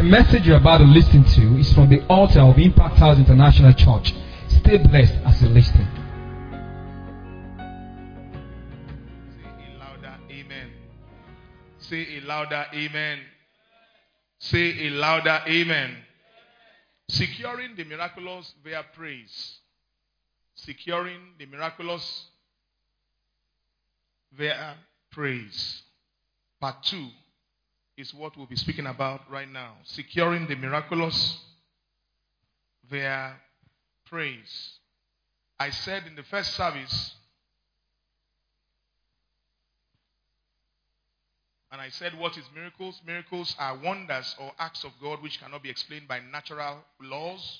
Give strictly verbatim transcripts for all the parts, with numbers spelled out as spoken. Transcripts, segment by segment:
The message you're about to listen to is from the altar of Impact House International Church. Stay blessed as you listen. Say a louder amen. Say a louder amen. Say a louder amen. Securing the miraculous via praise. Securing the miraculous via praise. Part two is what we'll be speaking about right now. Securing the miraculous via praise. I said in the first service, and I said, what is miracles? Miracles are wonders or acts of God which cannot be explained by natural laws.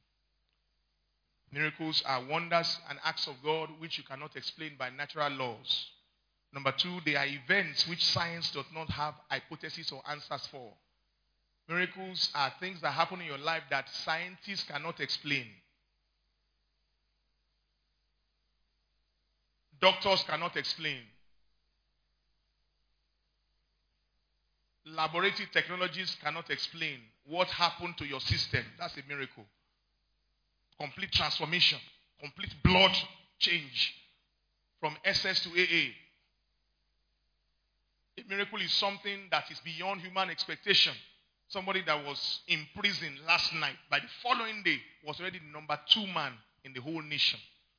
Miracles are wonders and acts of God which you cannot explain by natural laws. Number two, they are events which science does not have hypotheses or answers for. Miracles are things that happen in your life that scientists cannot explain. Doctors cannot explain. Laboratory technologies cannot explain what happened to your system. That's a miracle. Complete transformation. Complete blood change from S S to A A. A miracle is something that is beyond human expectation. Somebody that was in prison last night, by the following day, was already the number two man in the whole nation.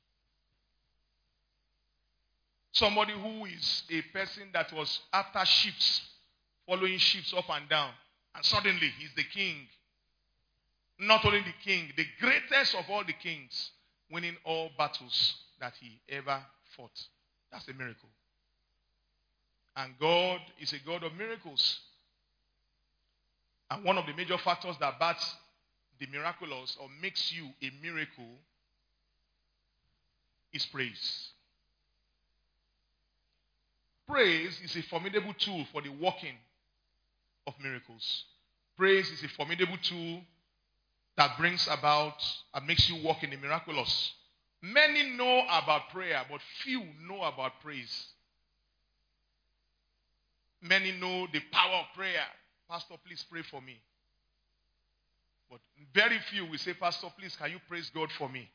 Somebody who is a person that was after ships, following ships up and down, and suddenly he's the king. Not only the king, the greatest of all the kings, winning all battles that he ever fought. That's a miracle. And God is a God of miracles. And one of the major factors that backs the miraculous or makes you a miracle is praise. Praise is a formidable tool for the working of miracles. Praise is a formidable tool that brings about and makes you walk in the miraculous. Many know about prayer, but few know about praise. Many know the power of prayer. Pastor, please pray for me. But very few will say, Pastor, please, can you praise God for me?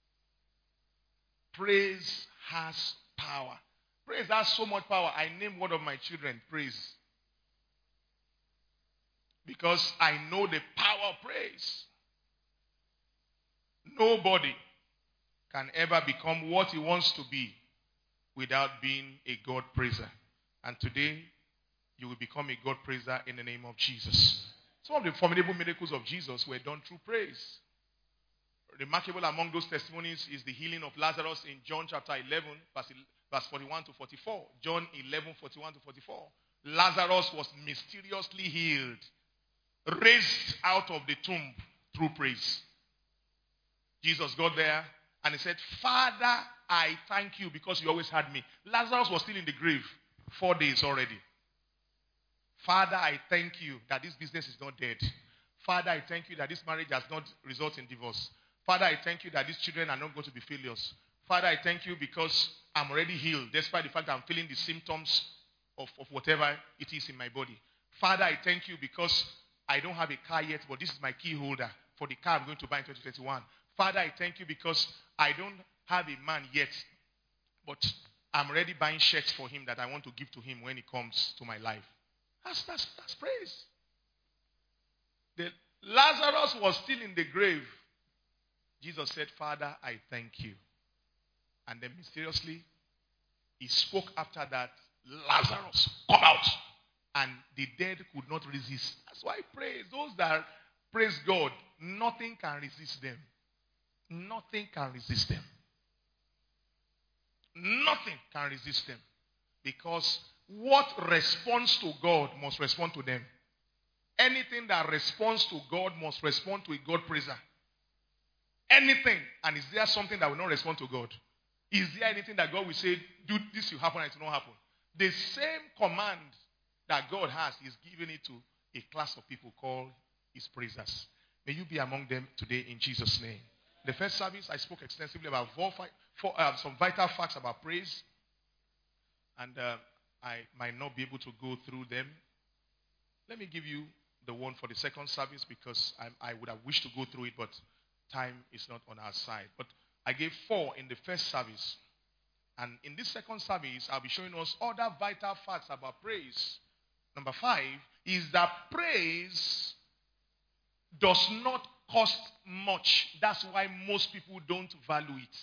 Praise has power. Praise has so much power. I named one of my children praise. Because I know the power of praise. Nobody can ever become what he wants to be without being a God praiser. And today, you will become a God praiser in the name of Jesus. Some of the formidable miracles of Jesus were done through praise. Remarkable among those testimonies is the healing of Lazarus in John chapter eleven, verse forty-one to forty-four. John eleven, forty-one to forty-four. Lazarus was mysteriously healed, raised out of the tomb through praise. Jesus got there and he said, Father, I thank you because you always had me. Lazarus was still in the grave four days already. Father, I thank you that this business is not dead. Father, I thank you that this marriage has not resulted in divorce. Father, I thank you that these children are not going to be failures. Father, I thank you because I'm already healed, despite the fact that I'm feeling the symptoms of, of whatever it is in my body. Father, I thank you because I don't have a car yet, but this is my key holder for the car I'm going to buy in twenty twenty-one. Father, I thank you because I don't have a man yet, but I'm already buying shirts for him that I want to give to him when he comes to my life. That's, that's, that's praise. The, Lazarus was still in the grave. Jesus said, Father, I thank you. And then mysteriously, he spoke after that, Lazarus, come out. And the dead could not resist. That's why praise. Those that praise God, nothing can resist them. Nothing can resist them. Nothing can resist them. Because what responds to God must respond to them. Anything that responds to God must respond to a God praiser. Anything. And is there something that will not respond to God? Is there anything that God will say, do this will happen and it will not happen? The same command that God has is giving it to a class of people called his praisers. May you be among them today in Jesus' name. The first service, I spoke extensively about four, four, uh, some vital facts about praise. And uh, I might not be able to go through them. Let me give you the one for the second service because I, I would have wished to go through it, but time is not on our side. But I gave four in the first service. And in this second service, I'll be showing us other vital facts about praise. Number five is that praise does not cost much. That's why most people don't value it.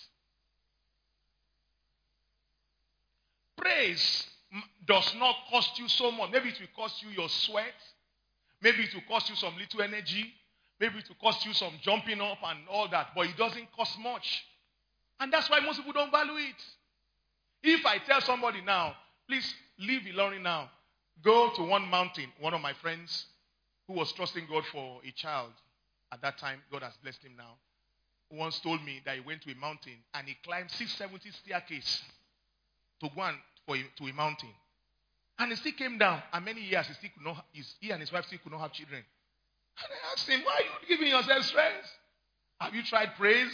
Praise does not cost you so much. Maybe it will cost you your sweat. Maybe it will cost you some little energy. Maybe it will cost you some jumping up and all that. But it doesn't cost much. And that's why most people don't value it. If I tell somebody now, please leave Ilorin now, go to one mountain. One of my friends who was trusting God for a child at that time, God has blessed him now, once told me that he went to a mountain and he climbed six hundred seventy staircase to go and, for a, to a mountain. And he still came down. And many years he, still could not, his, he and his wife still could not have children. And I asked him, why are you giving yourself stress? Have you tried praise?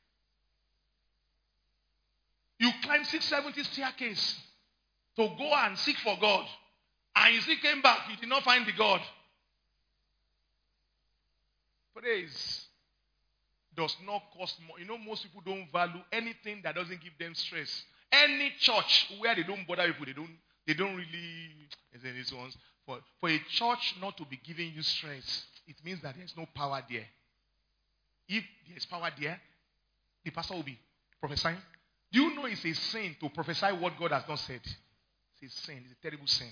You climbed six hundred seventy staircase to go and seek for God. And you still came back. You did not find the God. Praise does not cost more. You know, most people don't value anything that doesn't give them stress. Any church where they don't bother people, they don't, they don't really, these ones. For, for a church not to be giving you stress, it means that there's no power there. If there's power there, the pastor will be prophesying. Do you know it's a sin to prophesy what God has not said? It's a sin. It's a terrible sin.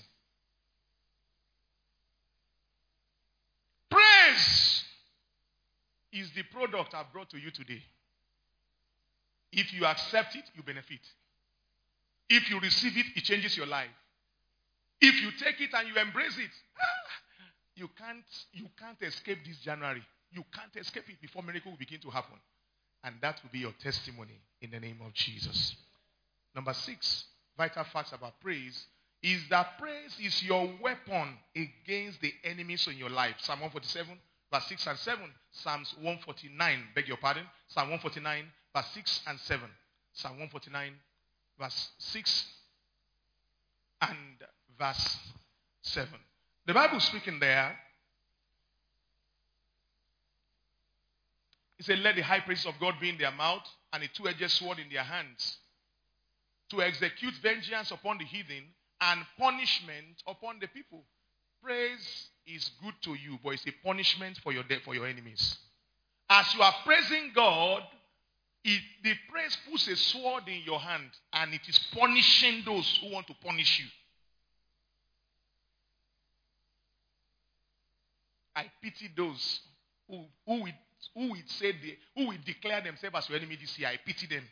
Praise is the product I've brought to you today. If you accept it, you benefit. If you receive it, it changes your life. If you take it and you embrace it, you can't, you can't escape this January. You can't escape it before miracle will begin to happen. And that will be your testimony in the name of Jesus. Number six, vital facts about praise, is that praise is your weapon against the enemies in your life. Psalm one forty-seven, verse six and seven. Psalms one forty-nine, beg your pardon. Psalm one forty-nine, verse six and seven. Psalm one forty-nine, verse six and verse seven. The Bible speaking there, it said, let the high praise of God be in their mouth and a two-edged sword in their hands, to execute vengeance upon the heathen and punishment upon the people. Praise is good to you, but it's a punishment for your, for your enemies. As you are praising God, it, the praise puts a sword in your hand and it is punishing those who want to punish you. I pity those who, who, will, who, will say they, who will declare themselves as your enemy this year. I pity them.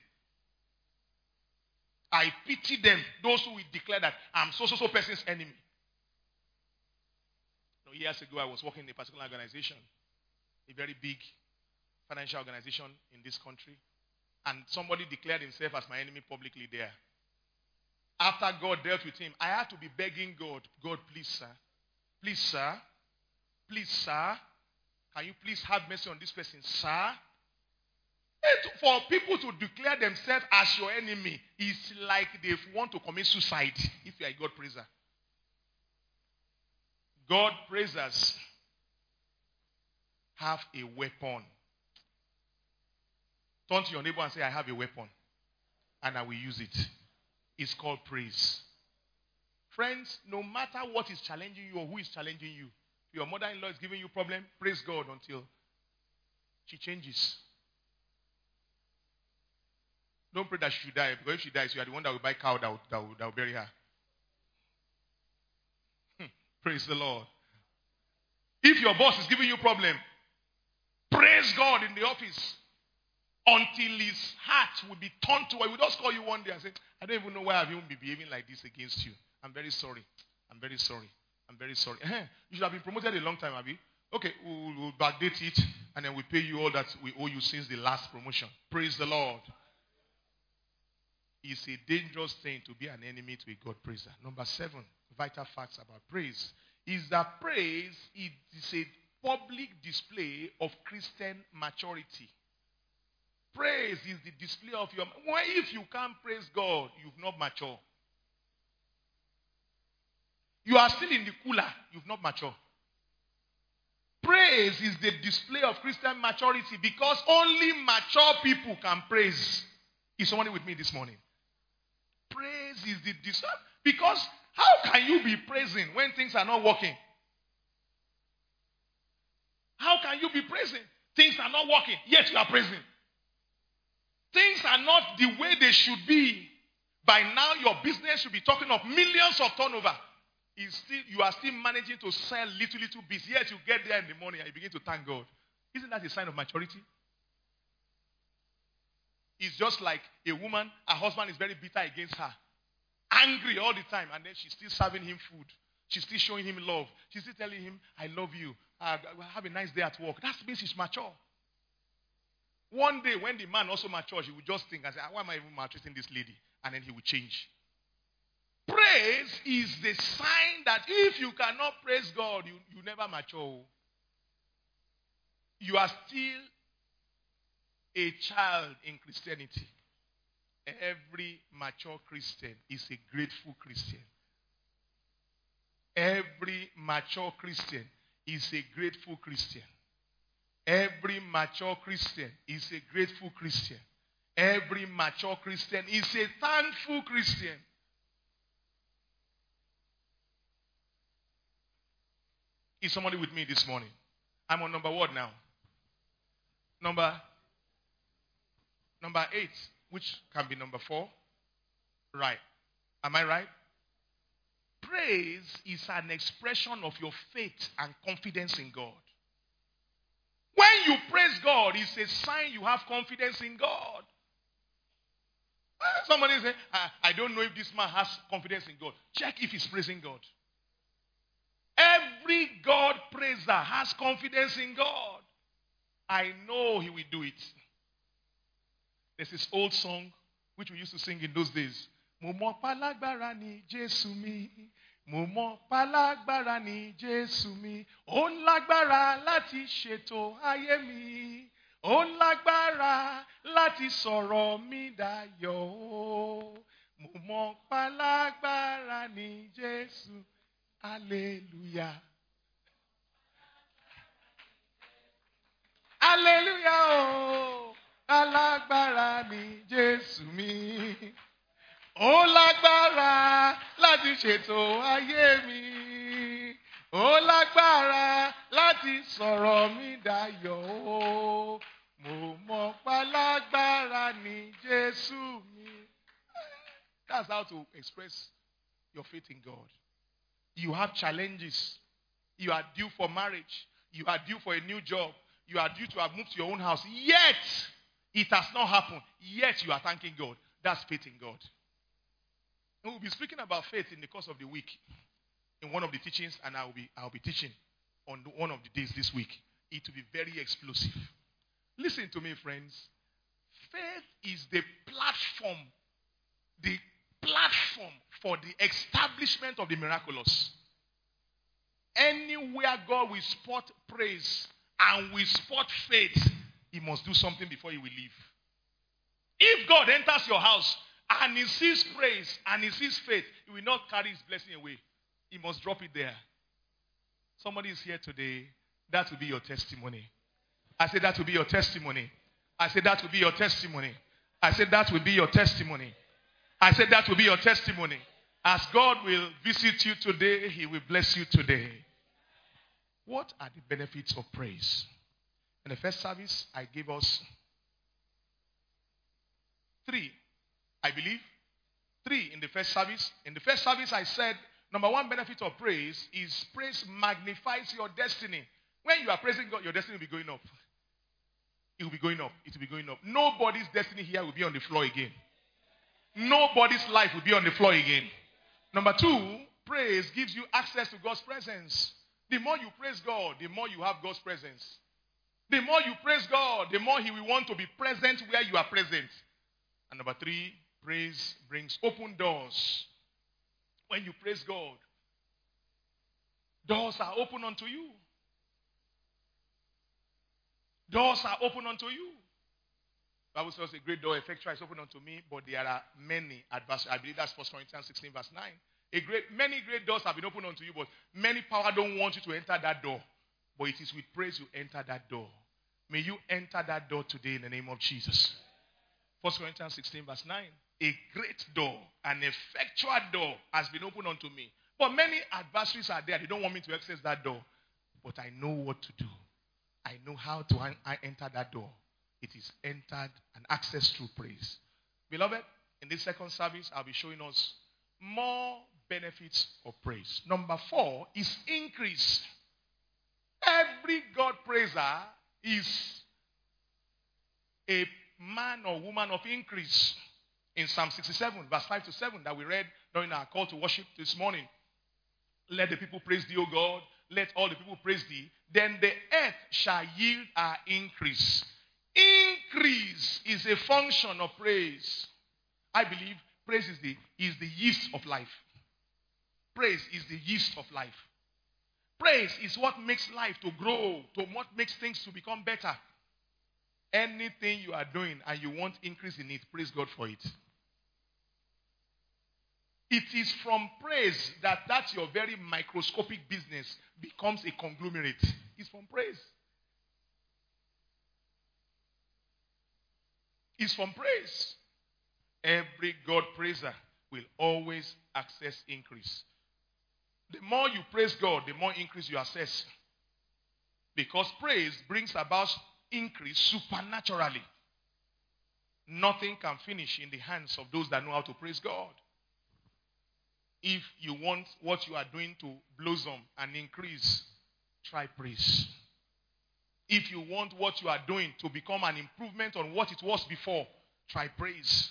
I pity them, those who will declare that I'm so-so-so person's enemy. You know, years ago, I was working in a particular organization, a very big financial organization in this country, and somebody declared himself as my enemy publicly there. After God dealt with him, I had to be begging God, God, please, sir, please, sir, please, sir, can you please have mercy on this person, sir? And for people to declare themselves as your enemy, it's like they want to commit suicide if you are a God praiser. God praisers have a weapon. Turn to your neighbor and say, I have a weapon, and I will use it. It's called praise. Friends, no matter what is challenging you or who is challenging you, your mother-in-law is giving you a problem, praise God until she changes. Don't pray that she should die, because if she dies, you are the one that will buy cow that will, that will, that will bury her. Praise the Lord. If your boss is giving you a problem, praise God in the office until his heart will be turned to. He will just call you one day and say, I don't even know why I've even been behaving like this against you. I'm very sorry. I'm very sorry. I'm very sorry. You should have been promoted a long time, Abi. Okay, we'll, we'll backdate it and then we pay you all that we owe you since the last promotion. Praise the Lord. It's a dangerous thing to be an enemy to a God praiser. Number seven, vital facts about praise, is that praise is a public display of Christian maturity. Praise is the display of your... Well, if you can't praise God, you've not matured. You are still in the cooler, you've not matured. praise is the display of Christian maturity because only mature people can praise. Is somebody with me this morning? Praise is the display. Because how can you be praising when things are not working? How can you be praising? Things are not working, yet you are praising. Things are not the way they should be. By now, your business should be talking of millions of turnover. Is still, you are still managing to sell little, little bits. Yet you get there in the morning and you begin to thank God. Isn't that a sign of maturity? It's just like a woman, her husband is very bitter against her. Angry all the time. And then she's still serving him food. She's still showing him love. She's still telling him, I love you. Uh, have a nice day at work. That means he's mature. One day when the man also matures, he will just think and say, why am I even maltreating this lady? And then he will change. Praise is the sign that if you cannot praise God, you, you never mature. You are still a child in Christianity. Every mature Christian is a grateful Christian. Every mature Christian is a grateful Christian. Every mature Christian is a grateful Christian. Every mature Christian is a thankful Christian. Is somebody with me this morning? I'm on number what now? Number, number eight, which can be number four. Right. Am I right? Praise is an expression of your faith and confidence in God. When you praise God, it's a sign you have confidence in God. Somebody say, I, I don't know if this man has confidence in God. Check if he's praising God. Every God praiser has confidence in God. I know he will do it. There's this old song which we used to sing in those days. Mo mọ palagbara ni Jésù mi. Mo mọ palagbara ni Jésù mi. Ó lágbára láti ṣètò ayé mi. Ó lágbára láti sọ̀rọ̀ mi dayọ̀. Mo mọ palagbara ni Jésù. Hallelujah. Hallelujah. Oh, alágbára ni Jésù mi. Ó lágbára láti ṣètò ayé mi. Ó lágbára láti sọ̀rọ̀ mi dayọ̀. Mo mọ̀ pálágbára ni Jésù mi. That's how to express your faith in God. You have challenges. You are due for marriage. You are due for a new job. You are due to have moved to your own house. Yet, it has not happened. Yet, you are thanking God. That's faith in God. And we'll be speaking about faith in the course of the week. In one of the teachings, and I will be, I will be teaching on one of the days this week. It will be very explosive. Listen to me, friends. Faith is the platform, the platform for the establishment of the miraculous. Anywhere God will spot praise and will spot faith, he must do something before he will leave. If God enters your house and he sees praise and he sees faith, he will not carry his blessing away. He must drop it there. Somebody is here today. That will be your testimony. I said that will be your testimony. I said that will be your testimony. I said that will be your testimony. I said that will be your testimony. As God will visit you today, he will bless you today. What are the benefits of praise? In the first service, I gave us three, I believe. Three in the first service. In the first service, I said, number one benefit of praise is praise magnifies your destiny. When you are praising God, your destiny will be going up. It will be going up. It will be going up. Nobody's destiny here will be on the floor again. Nobody's life will be on the floor again. Number two, praise gives you access to God's presence. The more you praise God, the more you have God's presence. The more you praise God, the more he will want to be present where you are present. And number three, praise brings open doors. When you praise God, doors are open unto you. Doors are open unto you. The Bible says a great door effectual is open unto me, but there are many adversaries. I believe that's First Corinthians sixteen verse nine. A great, many great doors have been opened unto you, but many power don't want you to enter that door. But it is with praise you enter that door. May you enter that door today in the name of Jesus. First Corinthians sixteen verse nine. A great door, an effectual door has been opened unto me. But many adversaries are there. They don't want me to access that door. But I know what to do. I know how to un- I enter that door. It is entered and accessed through praise. Beloved, in this second service, I'll be showing us more benefits of praise. Number four is increase. Every God praiser is a man or woman of increase. In Psalm sixty-seven, verse five to seven, that we read during our call to worship this morning. Let the people praise thee, O God. Let all the people praise thee. Then the earth shall yield our increase. Increase is a function of praise. I believe praise is the, is the yeast of life. Praise is the yeast of life. Praise is what makes life to grow, to what makes things to become better. Anything you are doing and you want increase in it, praise God for it. It is from praise that that your very microscopic business becomes a conglomerate. It's from praise. It's from praise. Every God praiser will always access increase. The more you praise God, the more increase you access. Because praise brings about increase supernaturally. Nothing can finish in the hands of those that know how to praise God. If you want what you are doing to blossom and increase, try praise. If you want what you are doing to become an improvement on what it was before, try praise.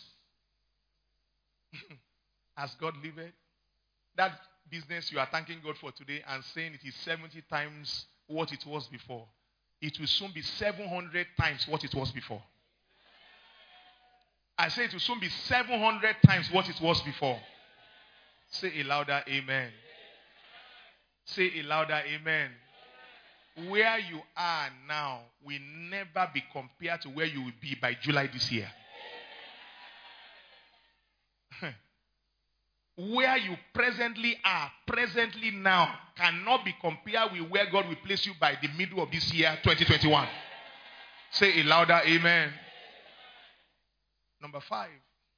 As God liveth, that business you are thanking God for today and saying it is seventy times what it was before, it will soon be seven hundred times what it was before. I say it will soon be seven hundred times what it was before. Say a louder amen. Say a louder amen. Where you are now will never be compared to where you will be by July this year. Where you presently are, presently now, cannot be compared with where God will place you by the middle of this year, twenty twenty-one. Say a louder amen. Number five.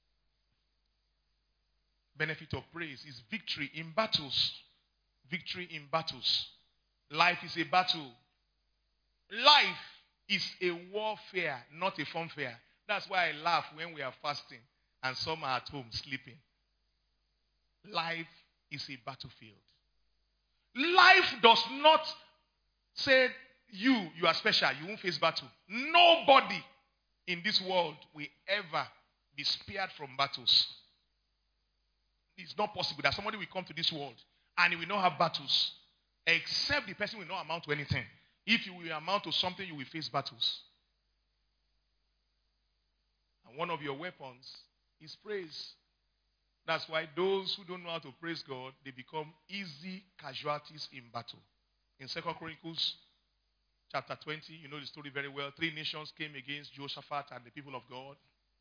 Benefit of praise is victory in battles. Victory in battles. Life is a battle. Life is a warfare, not a funfair. That's why I laugh when we are fasting and some are at home sleeping. Life is a battlefield. Life does not say you, you are special, you won't face battle. Nobody in this world will ever be spared from battles. It's not possible that somebody will come to this world and he will not have battles. Except the person will not amount to anything. If you will amount to something, you will face battles. And one of your weapons is praise. That's why those who don't know how to praise God, they become easy casualties in battle. In Second Chronicles chapter twenty, you know the story very well. Three nations came against Jehoshaphat and the people of God.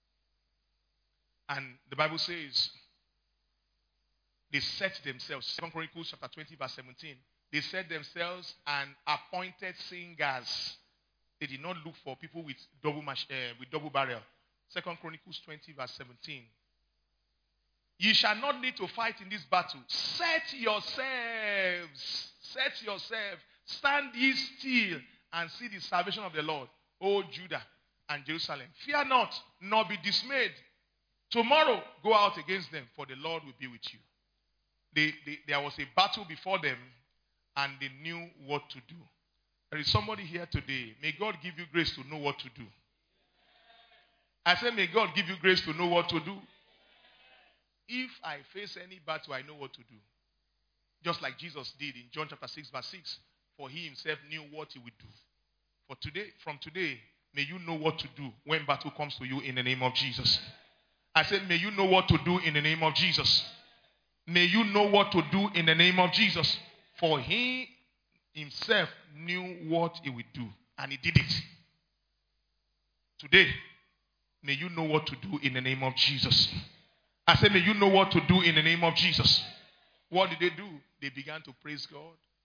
And the Bible says, they set themselves, Second Chronicles chapter twenty verse seventeen, they set themselves and appointed singers. They did not look for people with double, uh, with double barrel. Second Chronicles twenty verse seventeen. Ye shall not need to fight in this battle. Set yourselves. Set yourselves. Stand ye still and see the salvation of the Lord, O Judah and Jerusalem. Fear not, nor be dismayed. Tomorrow go out against them, for the Lord will be with you. They, they, there was a battle before them, and they knew what to do. There is somebody here today. May God give you grace to know what to do. I say, may God give you grace to know what to do. If I face any battle, I know what to do. Just like Jesus did in John chapter six, verse six. For he himself knew what he would do. For today, from today, may you know what to do when battle comes to you in the name of Jesus. I said, may you know what to do in the name of Jesus. May you know what to do in the name of Jesus. For he himself knew what he would do. And he did it. Today, may you know what to do in the name of Jesus. I said, may you know what to do in the name of Jesus. What did they do? They began to praise God.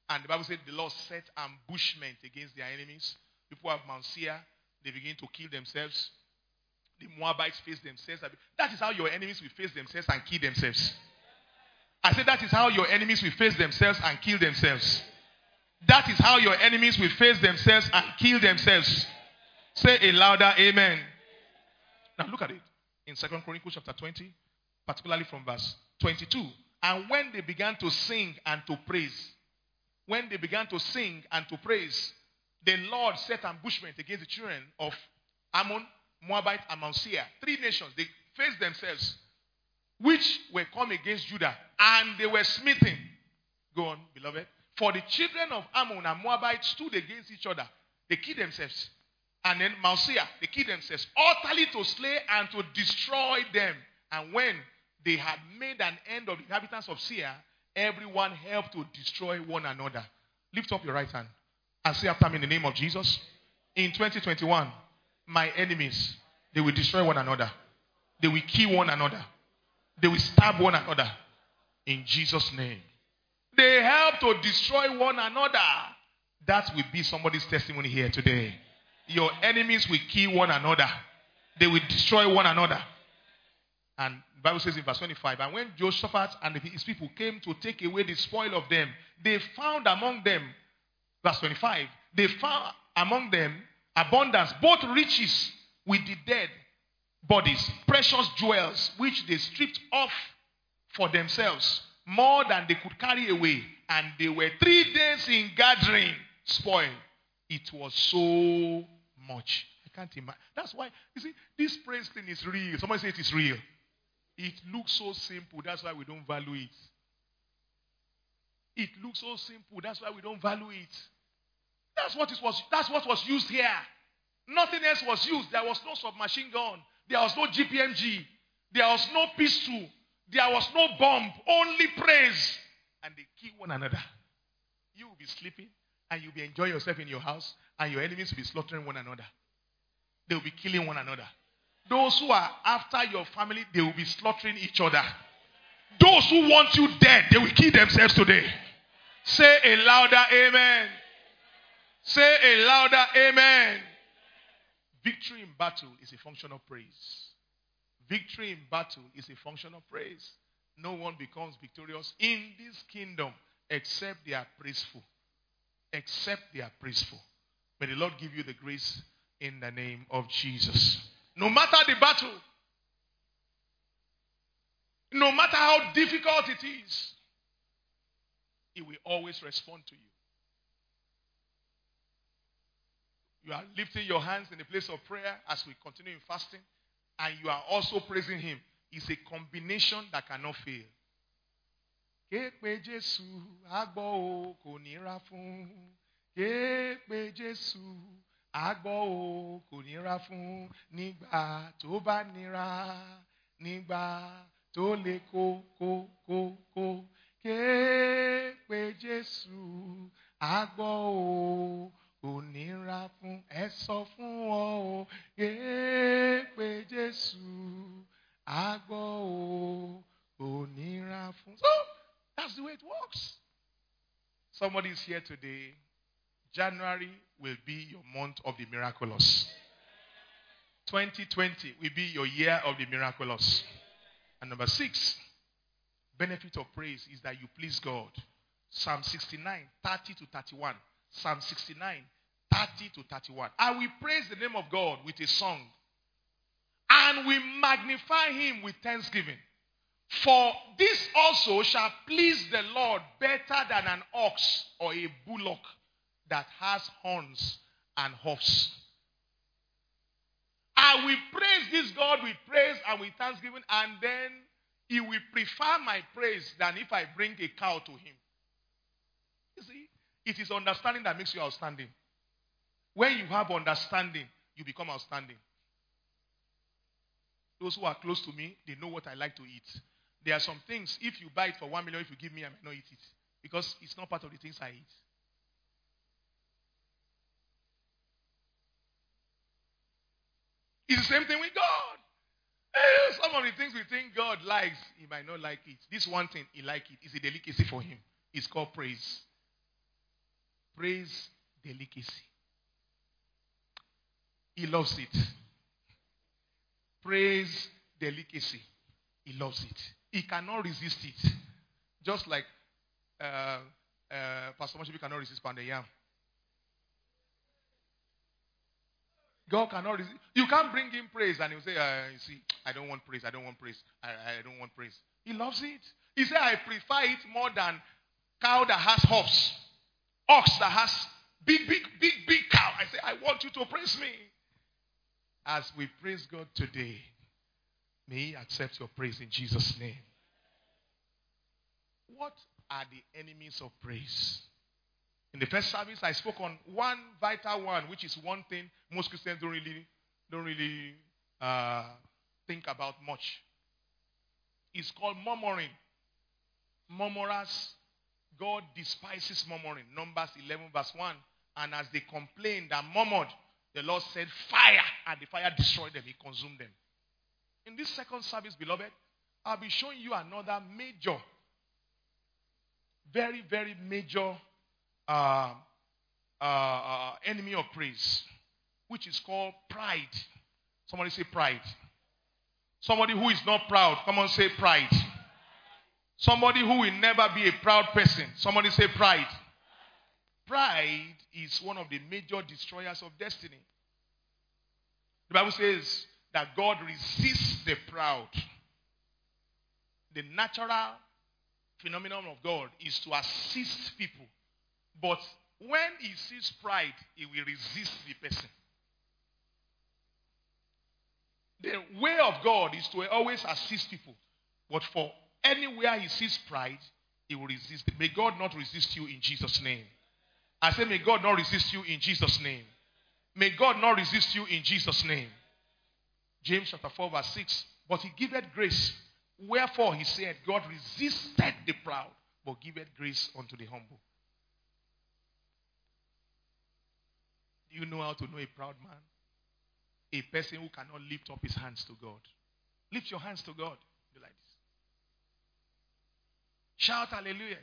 And the Bible said the Lord set ambushment against their enemies. People of Mount Seir, they begin to kill themselves. The Moabites face themselves. That is how your enemies will face themselves and kill themselves. I said that is how your enemies will face themselves and kill themselves. That is how your enemies will face themselves and kill themselves. Say a louder amen. Now look at it. In Second Chronicles chapter twenty, particularly from verse twenty-two. And when they began to sing and to praise, when they began to sing and to praise, the Lord set ambushment against the children of Ammon, Moabite, and Mount Seir. Three nations, they faced themselves, which were come against Judah, and they were smitten. Go on, beloved. For the children of Ammon and Moabite stood against each other. They killed themselves. And then Mount Seir, they killed themselves, utterly to slay and to destroy them. And when they had made an end of the inhabitants of Seir, everyone helped to destroy one another. Lift up your right hand and say after me in the name of Jesus. In twenty twenty-one, my enemies, they will destroy one another. They will kill one another. They will stab one another. In Jesus' name. They help to destroy one another. That will be somebody's testimony here today. Your enemies will kill one another. They will destroy one another. And the Bible says in verse twenty-five, and when Jehoshaphat and his people came to take away the spoil of them, they found among them, verse twenty-five, they found among them abundance, both riches with the dead bodies, precious jewels, which they stripped off for themselves, more than they could carry away. And they were three days in gathering spoil. It was so much. I can't imagine. That's why, you see, this praise thing is real. Somebody say it is real. It looks so simple. That's why we don't value it. It looks so simple. That's why we don't value it. That's what it was. That's what was used here. Nothing else was used. There was no submachine gun. There was no G P M G. There was no pistol. There was no bomb. Only praise. And they kill one another. You will be sleeping and you'll be enjoying yourself in your house, and your enemies will be slaughtering one another. They will be killing one another. Those who are after your family, they will be slaughtering each other. Those who want you dead, they will kill themselves today. Say a louder amen. Say a louder amen. Victory in battle is a function of praise. Victory in battle is a function of praise. No one becomes victorious in this kingdom except they are praiseful. Except they are praiseful. May the Lord give you the grace in the name of Jesus. No matter the battle, no matter how difficult it is, He will always respond to you. You are lifting your hands in the place of prayer as we continue in fasting, and you are also praising Him. It's a combination that cannot fail. Képe Jésù, àgbọ̀ o kò nira fún. Képe Jésù, àgbọ̀ o kò nira fún. Nígbà tó bá nira, nígbà tó le kó kó kó kó. Képe Jésù, àgbọ̀ o kò nira fún. Ẹ sọ fún ọ o. Képe Jésù, àgbọ̀ o kò nira fún. So, that's the way it works. Somebody is here today. January will be your month of the miraculous. twenty twenty will be your year of the miraculous. And number six, benefit of praise is that you please God. Psalm sixty-nine, thirty to thirty-one. Psalm sixty-nine, thirty to thirty-one. I will praise the name of God with a song, and we magnify Him with thanksgiving. For this also shall please the Lord better than an ox or a bullock that has horns and hoofs. I will praise this God with praise and with thanksgiving, and then He will prefer my praise than if I bring a cow to Him. You see, it is understanding that makes you outstanding. When you have understanding, you become outstanding. Those who are close to me, they know what I like to eat. There are some things, if you buy it for one million, if you give me, I might not eat it. Because it's not part of the things I eat. It's the same thing with God. Some of the things we think God likes, He might not like it. This one thing, He likes it. It's a delicacy for Him. It's called praise. Praise delicacy. He loves it. Praise delicacy. He loves it. He cannot resist it. Just like uh, uh, Pastor Moshe cannot resist pounded yam. God cannot resist. You can't bring him praise and he'll say, uh, you see, I don't want praise. I don't want praise. I, I don't want praise. He loves it. He said, I prefer it more than cow that has hoofs. Ox that has big, big, big, big cow. I say, I want you to praise me. As we praise God today, may He accept your praise in Jesus' name. What are the enemies of praise? In the first service, I spoke on one vital one, which is one thing most Christians don't really, don't really uh, think about much. It's called murmuring. Murmurers, God despises murmuring. Numbers eleven verse one. And as they complained and murmured, the Lord said fire, and the fire destroyed them. He consumed them. In this second service, beloved, I'll be showing you another major, very, very major uh, uh, uh, enemy of praise, which is called pride. Somebody say pride. Somebody who is not proud, come on, say pride. Somebody who will never be a proud person, somebody say pride. Pride is one of the major destroyers of destiny. The Bible says that God resists the proud. The natural phenomenon of God is to assist people. But when he sees pride, he will resist the person. The way of God is to always assist people. But for anywhere he sees pride, he will resist it. May God not resist you in Jesus' name. I say, may God not resist you in Jesus' name. May God not resist you in Jesus' name. James chapter four verse six. But he giveth grace. Wherefore he said, God resisted the proud, but giveth grace unto the humble. Do you know how to know a proud man? A person who cannot lift up his hands to God. Lift your hands to God. Do like this. Shout hallelujah.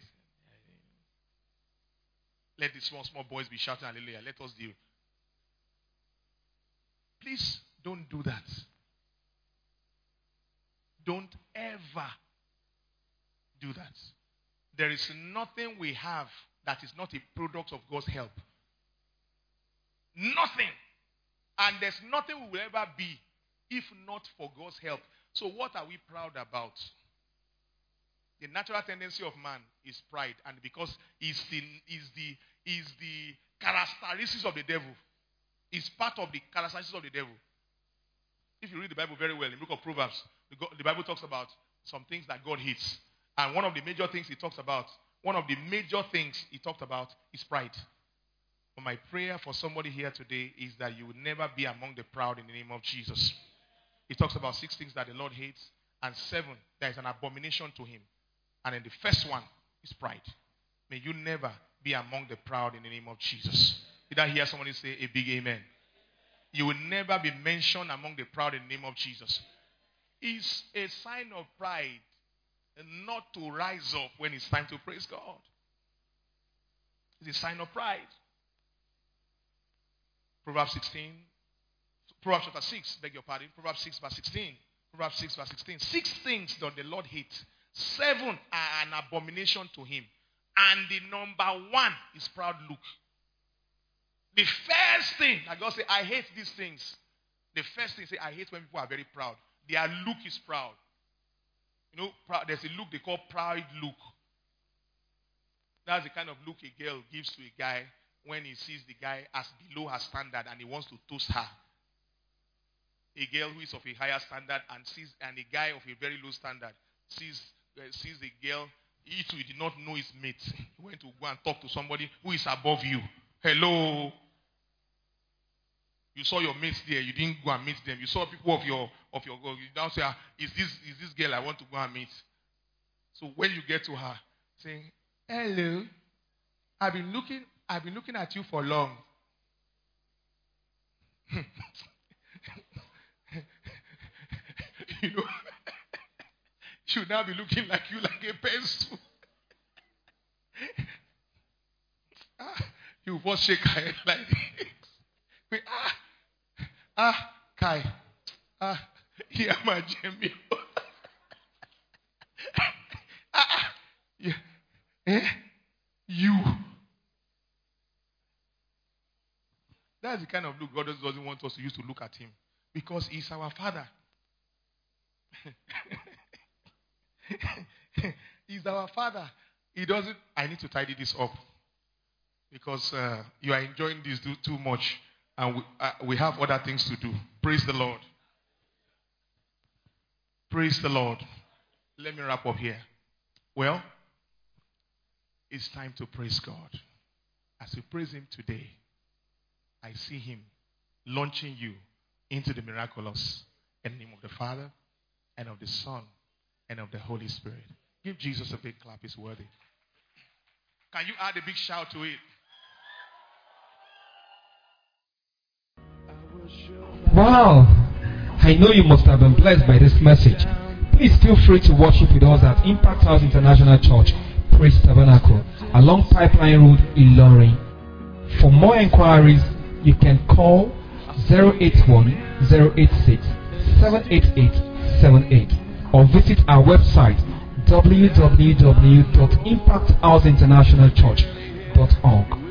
Let the small, small boys be shouting hallelujah. Let us do it. Please don't do that. Don't ever do that. There is nothing we have that is not a product of God's help. Nothing. And there's nothing we will ever be if not for God's help. So what are we proud about? The natural tendency of man is pride, and because it's the is the is the characteristics of the devil. It's part of the characteristics of the devil. If you read the Bible very well, in the book of Proverbs, the, God, the Bible talks about some things that God hates. And one of the major things he talks about, one of the major things he talked about is pride. But my prayer for somebody here today is that you will never be among the proud in the name of Jesus. He talks about six things that the Lord hates, and seven that is an abomination to him. And then the first one is pride. May you never be among the proud in the name of Jesus. Did I hear somebody say a big amen? You will never be mentioned among the proud in the name of Jesus. It's a sign of pride not to rise up when it's time to praise God. It's a sign of pride. Proverbs sixteen. Proverbs chapter six, beg your pardon. Proverbs six verse sixteen. Proverbs six verse sixteen. Six things does the Lord hate. Seven are an abomination to him. And the number one is proud look. The first thing that God said, I hate these things. The first thing, say, I hate when people are very proud. Their look is proud. You know, proud, there's a look they call proud look. That's the kind of look a girl gives to a guy when he sees the guy as below her standard and he wants to toast her. A girl who is of a higher standard and sees, and a guy of a very low standard sees uh, sees the girl. He too did not know his mate. He went to go and talk to somebody who is above you. Hello. You saw your mates there. You didn't go and meet them. You saw people of your of your you now say, is this is this girl I want to go and meet? So when you get to her, saying, hello, I've been looking, I've been looking at you for long. You know, should now be looking like you like a pencil. Ah, he will first shake her head like this. Wait, ah, ah, Kai, ah, yeah, my Jimmy. ah, yeah, eh, you. That's the kind of look God doesn't want us to use to look at him. Because he's our father. He's our father. He doesn't, I need to tidy this up. Because uh, you are enjoying this too, too much. And we, uh, we have other things to do. Praise the Lord. Praise the Lord. Let me wrap up here. Well, it's time to praise God. As we praise him today, I see him launching you into the miraculous in the name of the Father and of the Son and of the Holy Spirit. Give Jesus a big clap. He's worthy. Can you add a big shout to it? Wow! I know you must have been blessed by this message. Please feel free to worship with us at Impact House International Church, Praise Tabernacle, along Pipeline Road, Ilorin. For more inquiries, you can call zero eight one, zero eight six, seven eight eight seven eight or visit our website w w w dot impact house international church dot org.